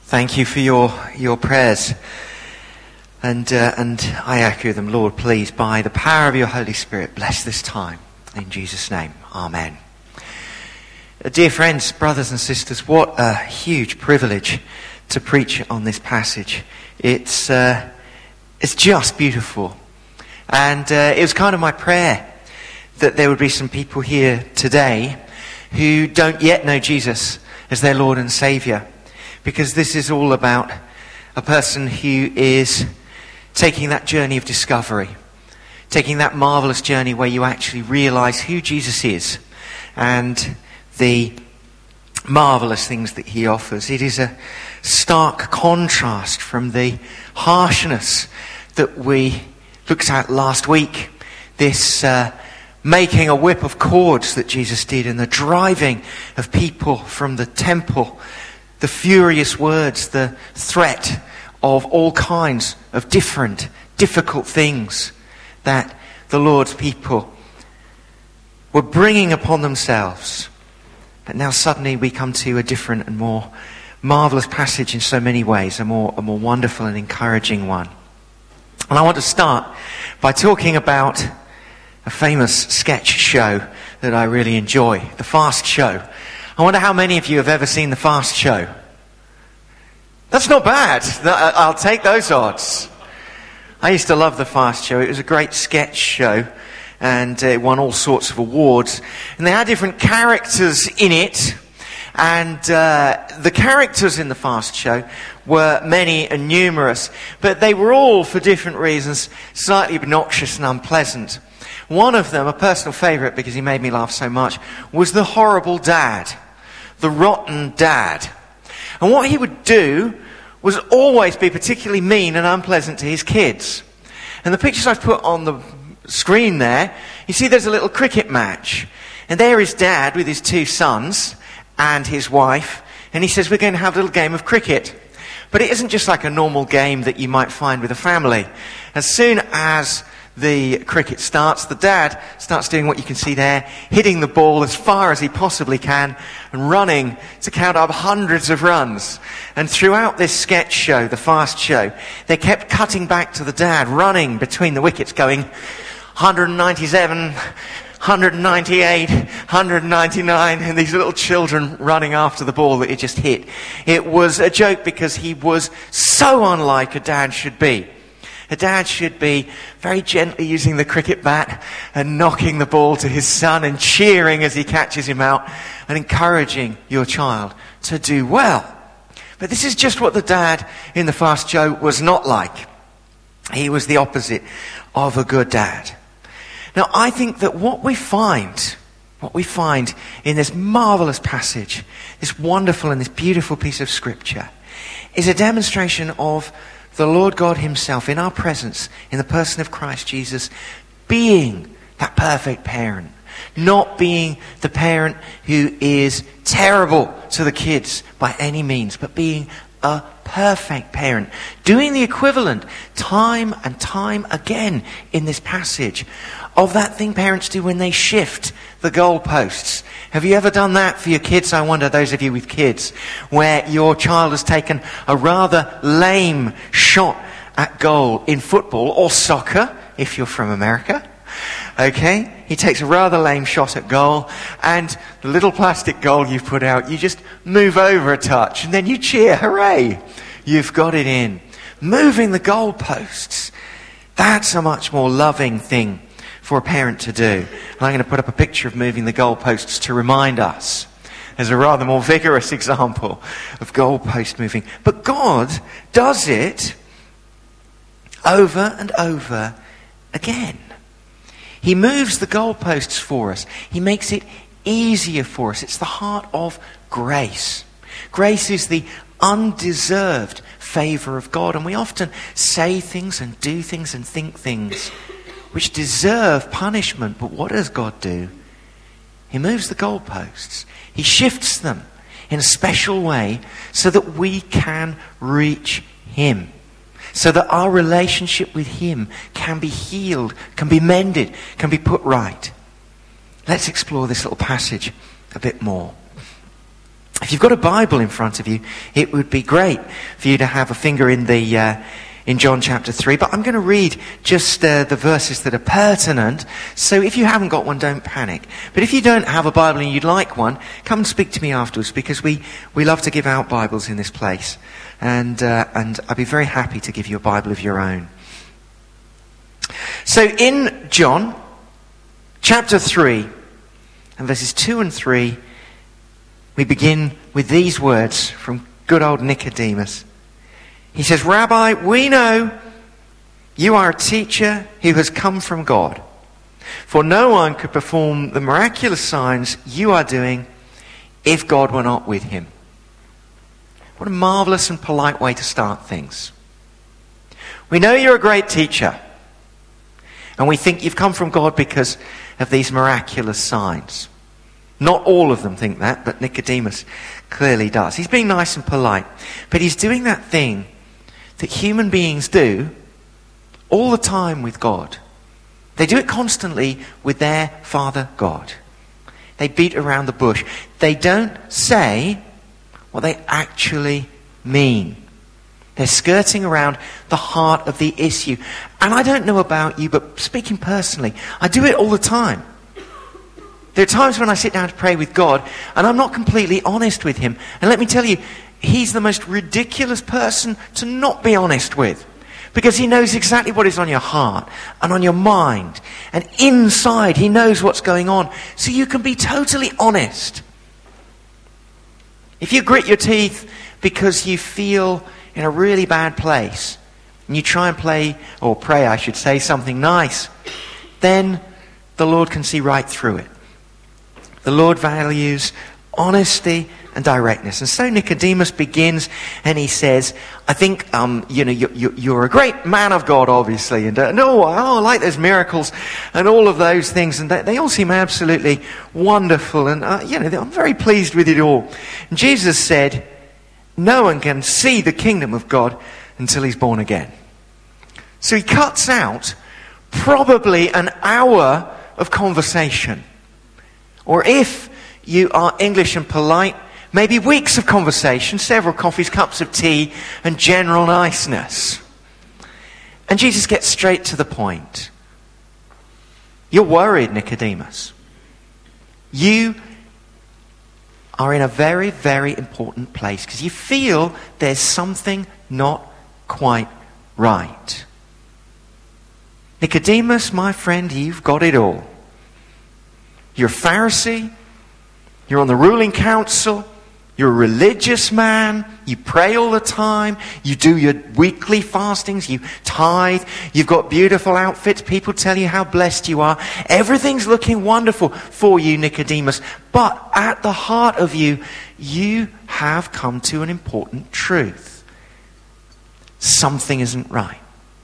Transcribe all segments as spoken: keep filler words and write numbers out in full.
Thank you for your, your prayers. And, uh, and I echo them. Lord, please, by the power of your Holy Spirit, bless this time. In Jesus' name, amen. Uh, dear friends, brothers and sisters, what a huge privilege to preach on this passage. It's, uh, it's just beautiful. And uh, it was kind of my prayer that there would be some people here today who don't yet know Jesus as their Lord and Saviour. Because this is all about a person who is taking that journey of discovery. Taking that marvellous journey where you actually realise who Jesus is. And the marvellous things that he offers. It is a stark contrast from the harshness that we looked at last week. This uh, making a whip of cords that Jesus did, and the driving of people from the temple. The furious words, the threat of all kinds of different, difficult things that the Lord's people were bringing upon themselves. But now suddenly we come to a different and more marvellous passage in so many ways, a more, a more wonderful and encouraging one. And I want to start by talking about a famous sketch show that I really enjoy, The Fast Show. I wonder how many of you have ever seen The Fast Show? That's not bad. I'll take those odds. I used to love The Fast Show. It was a great sketch show, and it won all sorts of awards. And they had different characters in it, and uh, the characters in The Fast Show were many and numerous, but they were all, for different reasons, slightly obnoxious and unpleasant. One of them, a personal favourite because he made me laugh so much, was the horrible dad. The rotten dad. And what he would do was always be particularly mean and unpleasant to his kids. And the pictures I've put on the screen there, you see there's a little cricket match. And there is Dad with his two sons and his wife. And he says, we're going to have a little game of cricket. But it isn't just like a normal game that you might find with a family. As soon as the cricket starts, the dad starts doing what you can see there, hitting the ball as far as he possibly can and running to count up hundreds of runs. And throughout this sketch show, The Fast Show, they kept cutting back to the dad running between the wickets going one ninety-seven, one ninety-eight, one ninety-nine, and these little children running after the ball that he just hit. It was a joke because he was so unlike a dad should be. A dad should be very gently using the cricket bat and knocking the ball to his son and cheering as he catches him out and encouraging your child to do well. But this is just what the dad in The Fast Show was not like. He was the opposite of a good dad. Now, I think that what we find, what we find in this marvellous passage, this wonderful and this beautiful piece of scripture, is a demonstration of the Lord God himself in our presence, in the person of Christ Jesus, being that perfect parent. Not being the parent who is terrible to the kids by any means, but being a perfect parent. Doing the equivalent time and time again in this passage of that thing parents do when they shift the goalposts. Have you ever done that for your kids? I wonder, those of you with kids, where your child has taken a rather lame shot at goal in football or soccer, if you're from America. Okay? He takes a rather lame shot at goal, and the little plastic goal you've put out, you just move over a touch, and then you cheer, hooray! You've got it in. Moving the goalposts. That's a much more loving thing for a parent to do. And I'm going to put up a picture of moving the goalposts to remind us. There's a rather more vigorous example of goalpost moving. But God does it over and over again. He moves the goalposts for us. He makes it easier for us. It's the heart of grace. Grace is the undeserved favour of God. And we often say things and do things and think things which deserve punishment. But what does God do? He moves the goalposts. He shifts them in a special way so that we can reach him. So that our relationship with him can be healed, can be mended, can be put right. Let's explore this little passage a bit more. If you've got a Bible in front of you, it would be great for you to have a finger in the uh, in John chapter three. But I'm going to read just uh, the verses that are pertinent. So if you haven't got one, don't panic. But if you don't have a Bible and you'd like one, come and speak to me afterwards, because we, we love to give out Bibles in this place. And uh, and I'd be very happy to give you a Bible of your own. So in John chapter three and verses two and three, we begin with these words from good old Nicodemus. He says, "Rabbi, we know you are a teacher who has come from God. For no one could perform the miraculous signs you are doing if God were not with him." What a marvelous and polite way to start things. We know you're a great teacher. And we think you've come from God because of these miraculous signs. Not all of them think that, but Nicodemus clearly does. He's being nice and polite. But he's doing that thing that human beings do all the time with God. They do it constantly with their Father God. They beat around the bush. They don't say what they actually mean. They're skirting around the heart of the issue. And I don't know about you, but speaking personally, I do it all the time. There are times when I sit down to pray with God and I'm not completely honest with him. And let me tell you, he's the most ridiculous person to not be honest with. Because he knows exactly what is on your heart and on your mind. And inside, he knows what's going on. So you can be totally honest. If you grit your teeth because you feel in a really bad place, and you try and play, or pray I should say, something nice, then the Lord can see right through it. The Lord values honesty and directness. And so Nicodemus begins and he says, I think, um, you know, you, you, you're a great man of God, obviously. And uh, no, oh, I like those miracles and all of those things. And they, they all seem absolutely wonderful. And, uh, you know, I'm very pleased with it all. And Jesus said, no one can see the kingdom of God until he's born again. So he cuts out probably an hour of conversation. Or if you are English and polite, maybe weeks of conversation, several coffees, cups of tea, and general niceness. And Jesus gets straight to the point. You're worried, Nicodemus. You are in a very, very important place because you feel there's something not quite right. Nicodemus, my friend, you've got it all. You're a Pharisee. You're on the ruling council. You're a religious man. You pray all the time. You do your weekly fastings. You tithe. You've got beautiful outfits. People tell you how blessed you are. Everything's looking wonderful for you, Nicodemus. But at the heart of you, you have come to an important truth. Something isn't right.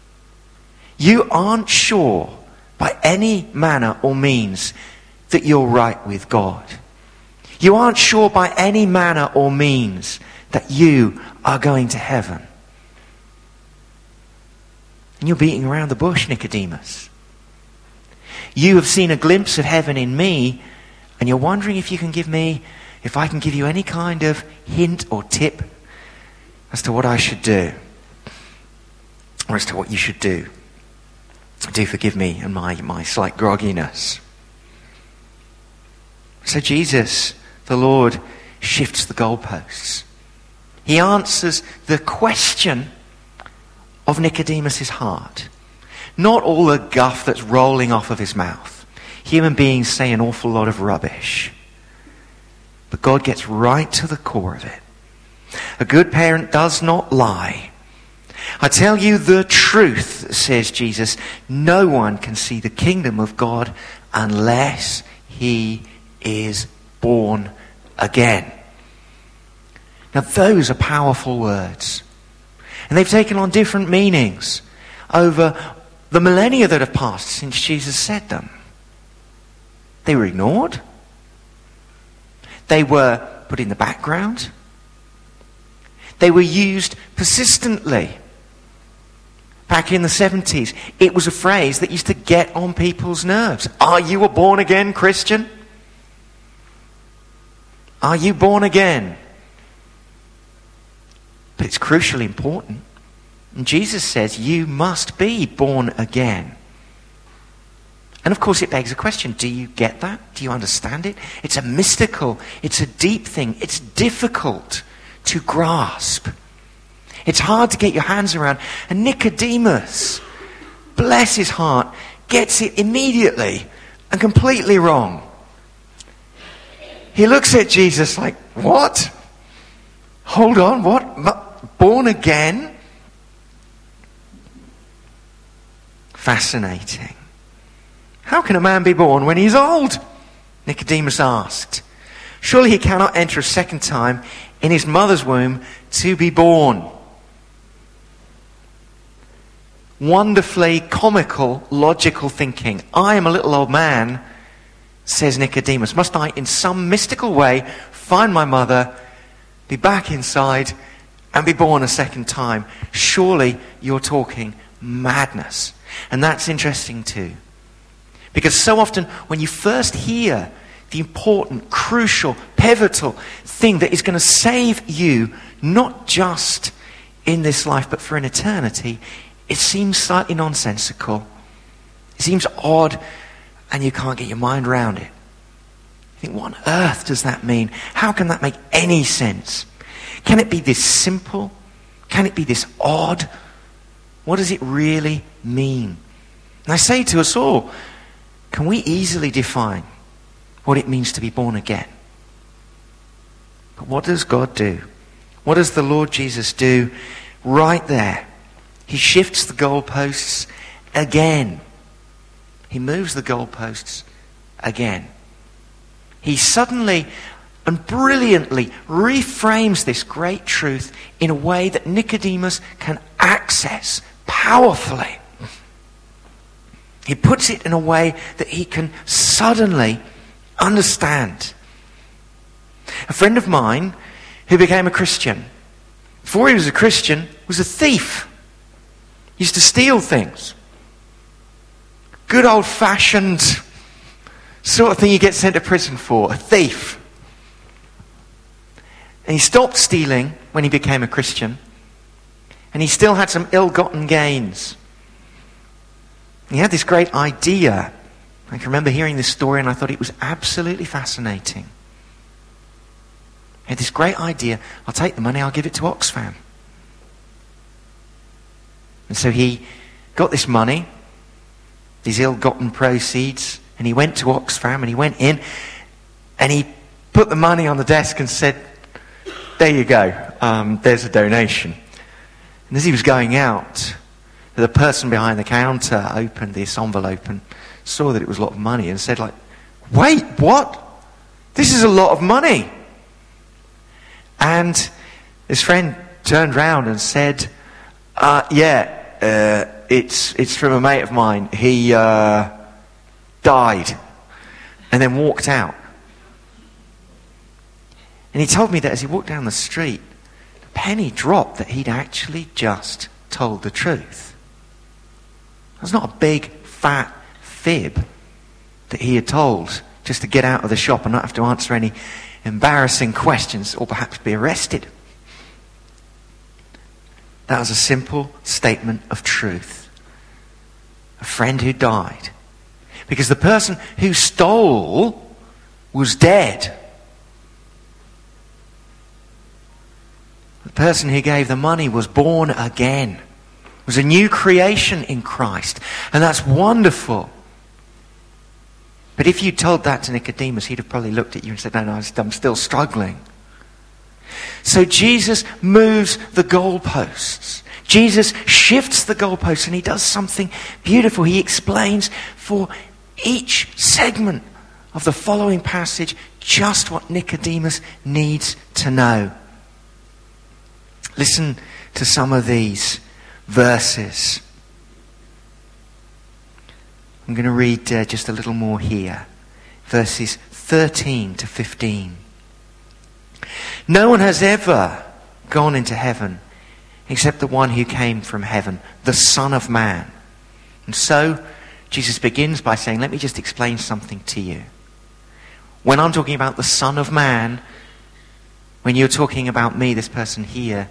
You aren't sure by any manner or means that you're right with God. You aren't sure by any manner or means that you are going to heaven. And you're beating around the bush, Nicodemus. You have seen a glimpse of heaven in me, and you're wondering if you can give me, if I can give you any kind of hint or tip as to what I should do, or as to what you should do. Do forgive me and my, my slight grogginess. So Jesus, the Lord, shifts the goalposts. He answers the question of Nicodemus' heart. Not all the guff that's rolling off of his mouth. Human beings say an awful lot of rubbish. But God gets right to the core of it. A good parent does not lie. I tell you the truth, says Jesus. No one can see the kingdom of God unless he is born again. Now those are powerful words. And they've taken on different meanings over the millennia that have passed since Jesus said them. They were ignored. They were put in the background. They were used persistently. Back in the seventies, it was a phrase that used to get on people's nerves. Are you a born again Christian? Are you born again? But it's crucially important. And Jesus says, you must be born again. And of course it begs a question, do you get that? Do you understand it? It's a mystical, it's a deep thing. It's difficult to grasp. It's hard to get your hands around. And Nicodemus, bless his heart, gets it immediately and completely wrong. He looks at Jesus like, what? Hold on, what? Born again? Fascinating. How can a man be born when he's old? Nicodemus asked. Surely he cannot enter a second time in his mother's womb to be born. Wonderfully comical, logical thinking. I am a little old man, says Nicodemus. Must I, in some mystical way, find my mother, be back inside, and be born a second time? Surely you're talking madness. And that's interesting too. Because so often when you first hear the important, crucial, pivotal thing that is going to save you, not just in this life, but for an eternity, it seems slightly nonsensical. It seems odd, and you can't get your mind around it. You think, what on earth does that mean? How can that make any sense? Can it be this simple? Can it be this odd? What does it really mean? And I say to us all, can we easily define what it means to be born again? But what does God do? What does the Lord Jesus do right there? He shifts the goalposts again. He moves the goalposts again. He suddenly and brilliantly reframes this great truth in a way that Nicodemus can access powerfully. He puts it in a way that he can suddenly understand. A friend of mine who became a Christian, before he was a Christian, was a thief. He used to steal things. Good old-fashioned sort of thing you get sent to prison for, a thief. And he stopped stealing when he became a Christian. And he still had some ill-gotten gains. He had this great idea. I can remember hearing this story and I thought it was absolutely fascinating. He had this great idea. I'll take the money, I'll give it to Oxfam. And so he got this money, these ill-gotten proceeds, and he went to Oxfam and he went in and he put the money on the desk and said, there you go, um, there's a donation. And as he was going out, the person behind the counter opened this envelope and saw that it was a lot of money and said like, wait, what? This is a lot of money. And his friend turned round and said, uh, yeah, uh, it's it's from a mate of mine. He uh, died and then walked out. And he told me that as he walked down the street, the penny dropped that he'd actually just told the truth. It was not a big, fat fib that he had told just to get out of the shop and not have to answer any embarrassing questions or perhaps be arrested. That was a simple statement of truth. A friend who died. Because the person who stole was dead. The person who gave the money was born again. Was a new creation in Christ. And that's wonderful. But if you told that to Nicodemus, he'd have probably looked at you and said, no, no, I'm still struggling. So Jesus moves the goalposts. Jesus shifts the goalposts and he does something beautiful. He explains for each segment of the following passage just what Nicodemus needs to know. Listen to some of these verses. I'm going to read uh, just a little more here. Verses thirteen to fifteen. No one has ever gone into heaven except the one who came from heaven, the Son of Man. And so Jesus begins by saying, let me just explain something to you. When I'm talking about the Son of Man, when you're talking about me, this person here,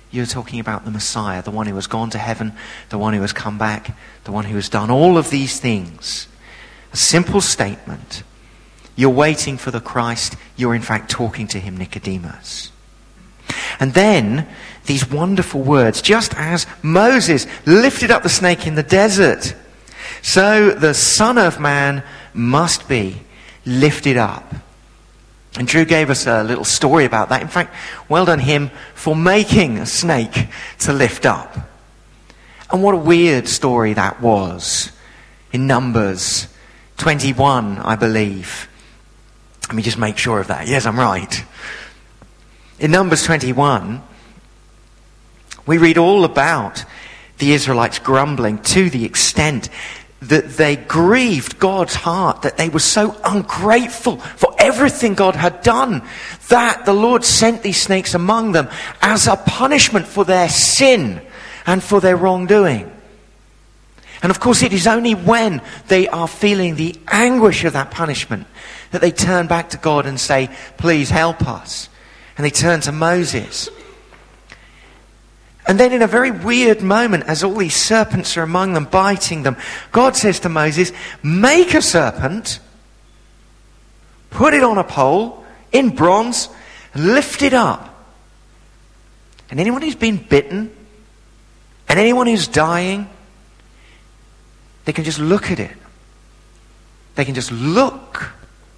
You're talking about the Messiah, the one who has gone to heaven, the one who has come back, the one who has done all of these things. A simple statement. You're waiting for the Christ. You're in fact talking to him, Nicodemus. And then these wonderful words, just as Moses lifted up the snake in the desert, so the Son of Man must be lifted up. And Drew gave us a little story about that. In fact, well done him for making a snake to lift up. And what a weird story that was. In Numbers twenty-one, I believe. Let me just make sure of that. Yes, I'm right. In Numbers twenty-one, we read all about the Israelites grumbling to the extent that they grieved God's heart, that they were so ungrateful for everything God had done, that the Lord sent these snakes among them as a punishment for their sin and for their wrongdoing. And of course, it is only when they are feeling the anguish of that punishment that they turn back to God and say, please help us. And they turn to Moses. And then in a very weird moment, as all these serpents are among them, biting them, God says to Moses, make a serpent, put it on a pole in bronze, and lift it up. And anyone who's been bitten, and anyone who's dying, they can just look at it. They can just look.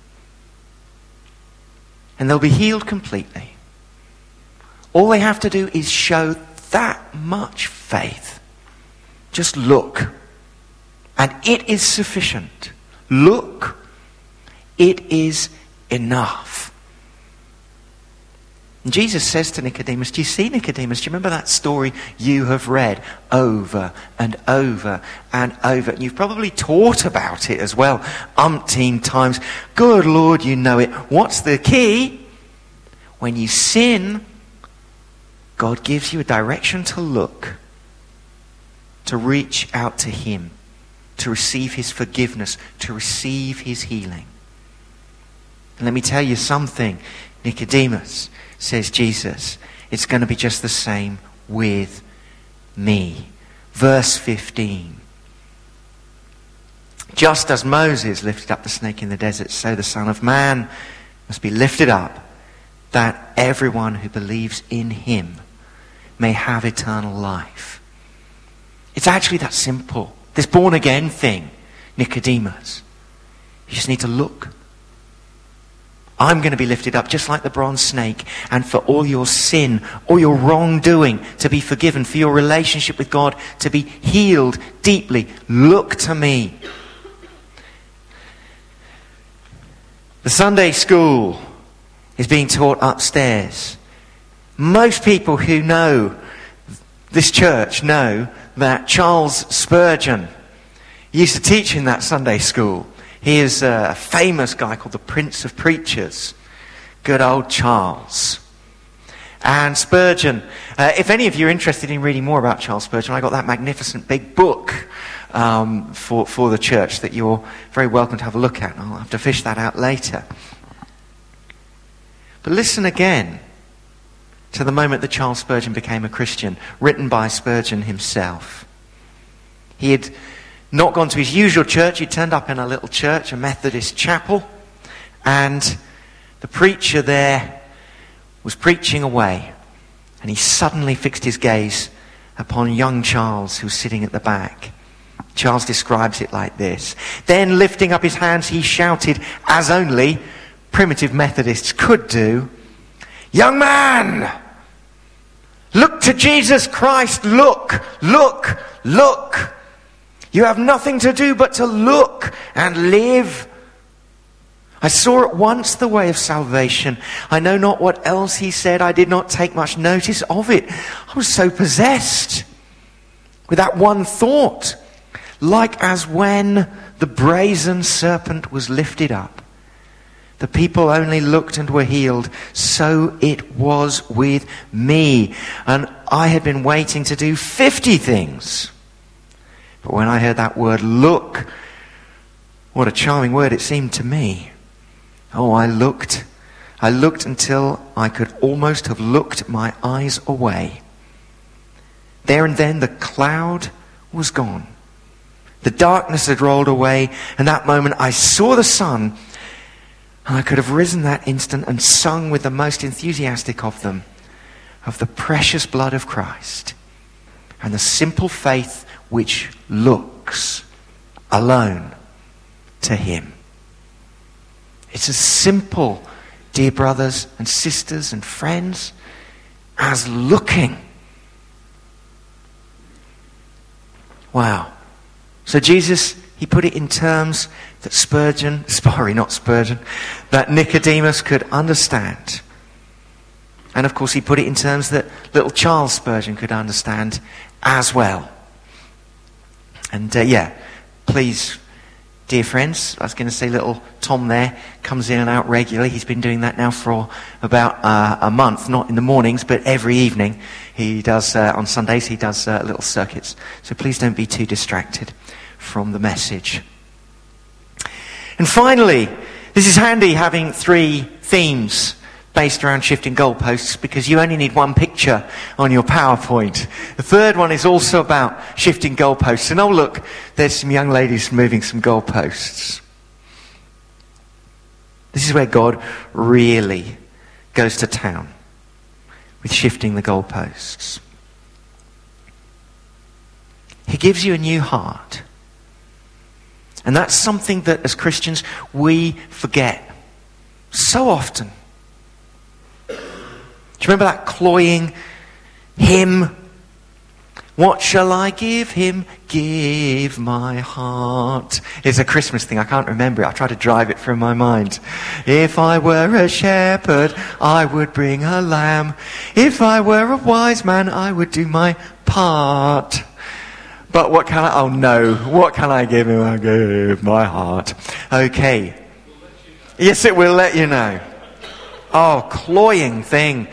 And they'll be healed completely. All they have to do is show that much faith. Just look. And it is sufficient. Look. It is enough. And Jesus says to Nicodemus, do you see, Nicodemus? Do you remember that story you have read over and over and over? And you've probably taught about it as well, umpteen times. Good Lord, you know it. What's the key? When you sin, God gives you a direction to look, to reach out to him, to receive his forgiveness, to receive his healing. And let me tell you something, Nicodemus, says Jesus, it's going to be just the same with me. Verse fifteen. Just as Moses lifted up the snake in the desert, so the Son of Man must be lifted up, that everyone who believes in him may have eternal life. It's actually that simple. This born again thing, Nicodemus. You just need to look. I'm going to be lifted up just like the bronze snake, and for all your sin, all your wrongdoing to be forgiven, for your relationship with God to be healed deeply. Look to me. The Sunday school is being taught upstairs. Most people who know this church know that Charles Spurgeon used to teach in that Sunday school. He is a famous guy called the Prince of Preachers. Good old Charles. And Spurgeon, uh, if any of you are interested in reading more about Charles Spurgeon, I got that magnificent big book um, for, for the church that you're very welcome to have a look at. I'll have to fish that out later. But listen again to the moment that Charles Spurgeon became a Christian, written by Spurgeon himself. He had not gone to his usual church. He turned up in a little church, a Methodist chapel, and the preacher there was preaching away, and he suddenly fixed his gaze upon young Charles, who was sitting at the back. Charles describes it like this. Then, lifting up his hands, he shouted, as only primitive Methodists could do, "Young man, look to Jesus Christ. Look, look, look. You have nothing to do but to look and live. I saw at once the way of salvation. I know not what else he said. I did not take much notice of it. I was so possessed with that one thought, like as when the brazen serpent was lifted up. The people only looked and were healed. So it was with me. And I had been waiting to do fifty things. But when I heard that word, look, what a charming word it seemed to me. Oh, I looked. I looked until I could almost have looked my eyes away. There and then the cloud was gone. The darkness had rolled away, and that moment I saw the sun, and I could have risen that instant and sung with the most enthusiastic of them of the precious blood of Christ and the simple faith which looks alone to him. It's as simple, dear brothers and sisters and friends, as looking. Wow. So Jesus, he put it in terms that Spurgeon, sorry, not Spurgeon, that Nicodemus could understand. And of course he put it in terms that little Charles Spurgeon could understand as well. And uh, yeah, please, dear friends, I was going to say little Tom there comes in and out regularly. He's been doing that now for about uh, a month, not in the mornings, but every evening. He does, uh, on Sundays, he does uh, little circuits. So please don't be too distracted from the message. And finally, this is handy having three themes based around shifting goalposts, because you only need one picture on your PowerPoint. The third one is also about shifting goalposts. And oh look, there's some young ladies moving some goalposts. This is where God really goes to town with shifting the goalposts. He gives you a new heart. And that's something that as Christians we forget so often. Do you remember that cloying hymn? What shall I give him? Give my heart. It's a Christmas thing. I can't remember it. I try to drive it from my mind. If I were a shepherd, I would bring a lamb. If I were a wise man, I would do my part. But what can I, oh no, what can I give him? I give my heart. Okay. Yes, it will let you know. Oh, cloying thing.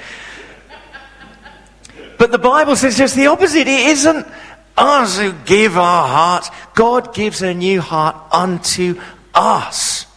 But the Bible says just the opposite. It isn't us who give our hearts. God gives a new heart unto us.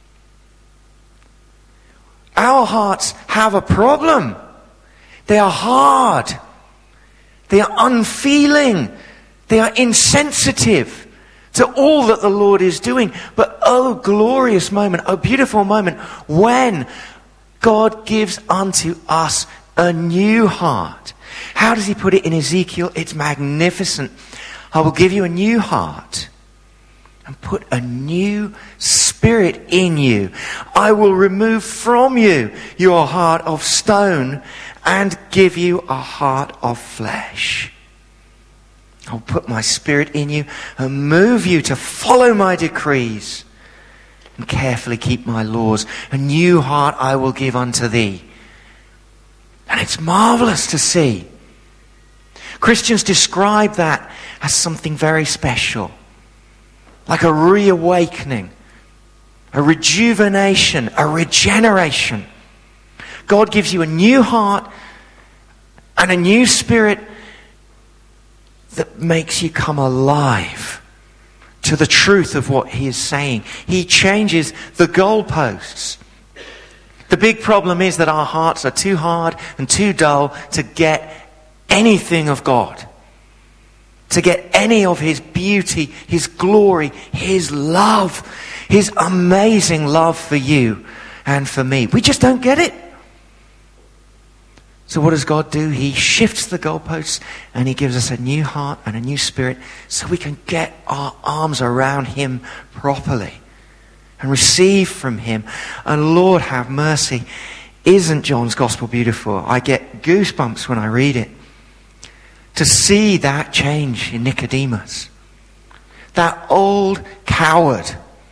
Our hearts have a problem. They are hard. They are unfeeling. They are insensitive to all that the Lord is doing. But oh, glorious moment, oh, beautiful moment, when God gives unto us a new heart. How does he put it in Ezekiel? It's magnificent. I will give you a new heart and put a new spirit in you. I will remove from you your heart of stone and give you a heart of flesh. I'll put my spirit in you and move you to follow my decrees and carefully keep my laws. A new heart I will give unto thee. And it's marvelous to see. Christians describe that as something very special. Like a reawakening, a rejuvenation, a regeneration. God gives you a new heart and a new spirit that makes you come alive to the truth of what he is saying. He changes the goalposts. The big problem is that our hearts are too hard and too dull to get anything of God, to get any of his beauty, his glory, his love, his amazing love for you and for me. We just don't get it. So what does God do? He shifts the goalposts and he gives us a new heart and a new spirit so we can get our arms around him properly and receive from him. And Lord have mercy, isn't John's gospel beautiful? I get goosebumps when I read it. To see that change in Nicodemus. That old coward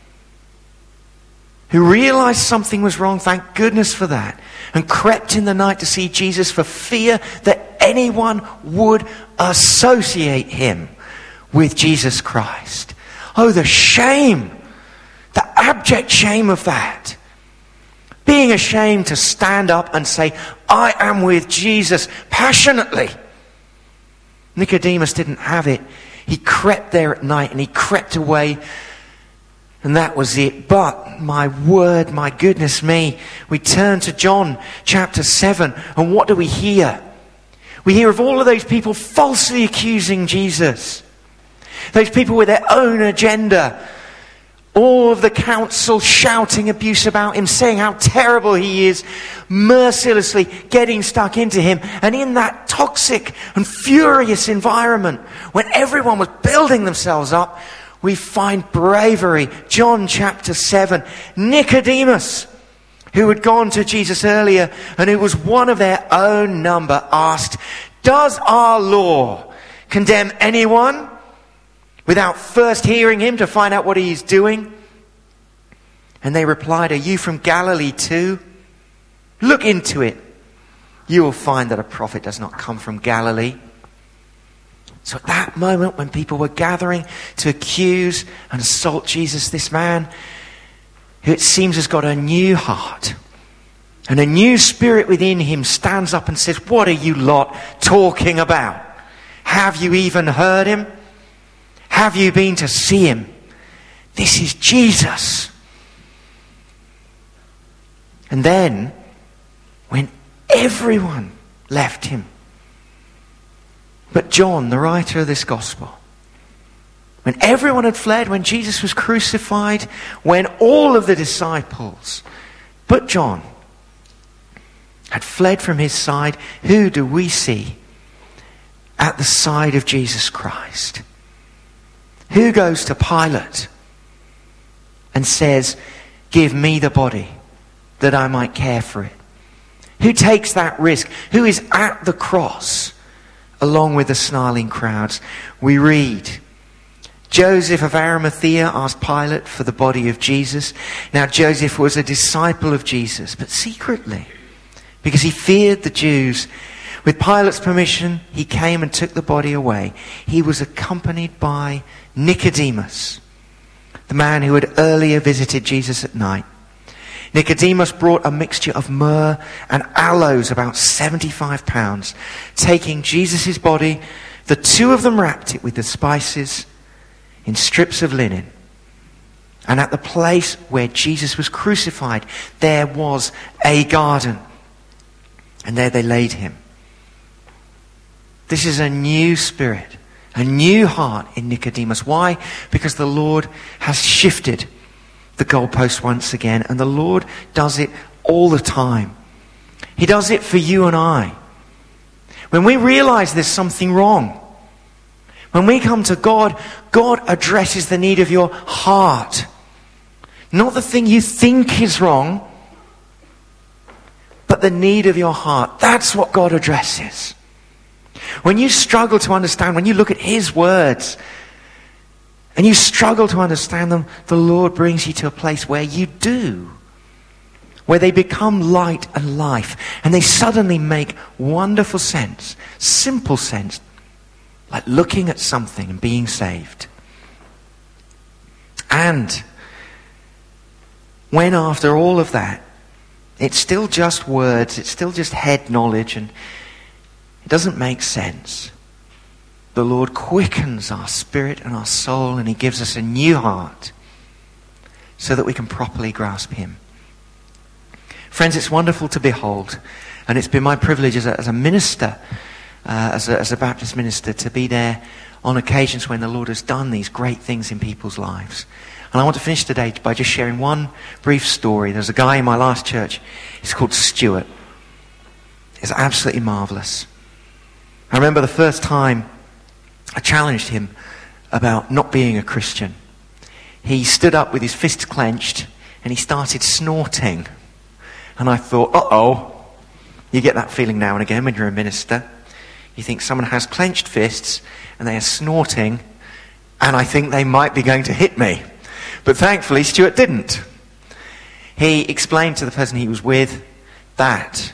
who realized something was wrong, thank goodness for that, and crept in the night to see Jesus for fear that anyone would associate him with Jesus Christ. Oh, the shame, the abject shame of that. Being ashamed to stand up and say, I am with Jesus passionately. Nicodemus didn't have it. He crept there at night and he crept away. And that was it. But, my word, my goodness me, we turn to John chapter seven, and what do we hear? We hear of all of those people falsely accusing Jesus. Those people with their own agenda. All of the council shouting abuse about him, saying how terrible he is, mercilessly getting stuck into him. And in that toxic and furious environment, when everyone was building themselves up, we find bravery. John chapter seven. Nicodemus, who had gone to Jesus earlier and who was one of their own number, asked, "Does our law condemn anyone without first hearing him to find out what he is doing?" And they replied, "Are you from Galilee too? Look into it. You will find that a prophet does not come from Galilee." So at that moment when people were gathering to accuse and assault Jesus, this man, who it seems has got a new heart and a new spirit within him, stands up and says, "What are you lot talking about? Have you even heard him? Have you been to see him? This is Jesus." And then, when everyone left him, but John, the writer of this gospel, when everyone had fled, when Jesus was crucified, when all of the disciples, but John, had fled from his side, who do we see at the side of Jesus Christ? Who goes to Pilate and says, "Give me the body that I might care for it"? Who takes that risk? Who is at the cross along with the snarling crowds? We read, Joseph of Arimathea asked Pilate for the body of Jesus. Now Joseph was a disciple of Jesus, but secretly, because he feared the Jews. With Pilate's permission, he came and took the body away. He was accompanied by Nicodemus, the man who had earlier visited Jesus at night. Nicodemus brought a mixture of myrrh and aloes, about seventy-five pounds. Taking Jesus' body, the two of them wrapped it with the spices in strips of linen. And at the place where Jesus was crucified, there was a garden. And there they laid him. This is a new spirit, a new heart in Nicodemus. Why? Because the Lord has shifted the goalpost once again, and the Lord does it all the time. He does it for you and I. When we realize there's something wrong, when we come to God, God addresses the need of your heart. Not the thing you think is wrong, but the need of your heart. That's what God addresses. When you struggle to understand, when you look at His words, and you struggle to understand them, the Lord brings you to a place where you do. Where they become light and life. And they suddenly make wonderful sense. Simple sense. Like looking at something and being saved. And when after all of that, it's still just words, it's still just head knowledge, and it doesn't make sense, the Lord quickens our spirit and our soul, and He gives us a new heart so that we can properly grasp Him. Friends, it's wonderful to behold, and it's been my privilege as a, as a minister, uh, as, a, as a Baptist minister, to be there on occasions when the Lord has done these great things in people's lives. And I want to finish today by just sharing one brief story. There's a guy in my last church, he's called Stuart. He's absolutely marvellous. I remember the first time I challenged him about not being a Christian. He stood up with his fists clenched and he started snorting. And I thought, uh-oh. You get that feeling now and again when you're a minister. You think someone has clenched fists and they are snorting, and I think they might be going to hit me. But thankfully, Stuart didn't. He explained to the person he was with that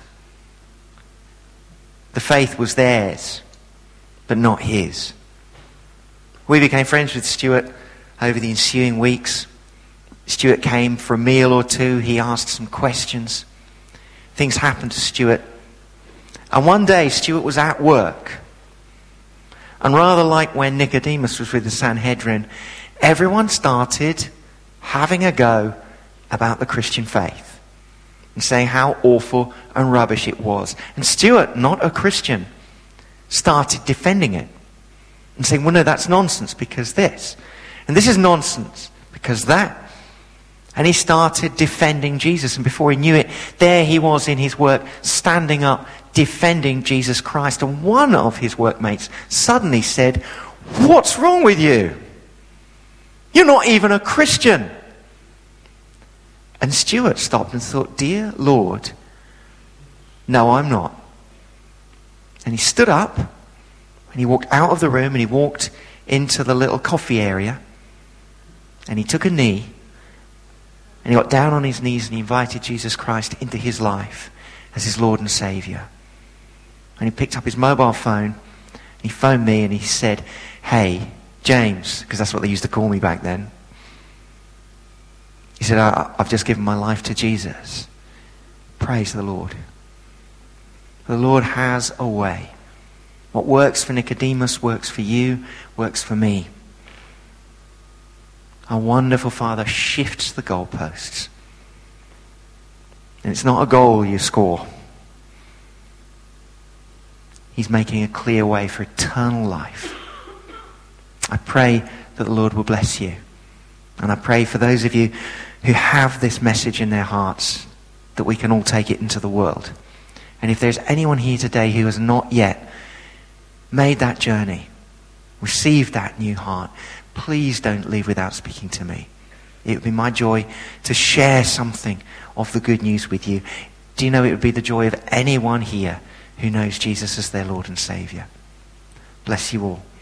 the faith was theirs, but not his. We became friends with Stuart over the ensuing weeks. Stuart came for a meal or two. He asked some questions. Things happened to Stuart. And one day, Stuart was at work. And rather like when Nicodemus was with the Sanhedrin, everyone started having a go about the Christian faith and saying how awful and rubbish it was. And Stuart, not a Christian, started defending it and saying, well, no, that's nonsense because this. And this is nonsense because that. And he started defending Jesus. And before he knew it, there he was in his work, standing up, defending Jesus Christ. And one of his workmates suddenly said, what's wrong with you? You're not even a Christian. And Stuart stopped and thought, dear Lord, no, I'm not. And he stood up and he walked out of the room and he walked into the little coffee area and he took a knee. And he got down on his knees and he invited Jesus Christ into his life as his Lord and Saviour. And he picked up his mobile phone, and he phoned me and he said, hey, James, because that's what they used to call me back then. He said, I, I've just given my life to Jesus. Praise the Lord. The Lord has a way. What works for Nicodemus works for you, works for me. Our wonderful Father shifts the goalposts. And it's not a goal you score. He's making a clear way for eternal life. I pray that the Lord will bless you. And I pray for those of you who have this message in their hearts that we can all take it into the world. And if there's anyone here today who has not yet made that journey, received that new heart, please don't leave without speaking to me. It would be my joy to share something of the good news with you. Do you know it would be the joy of anyone here who knows Jesus as their Lord and Saviour? Bless you all.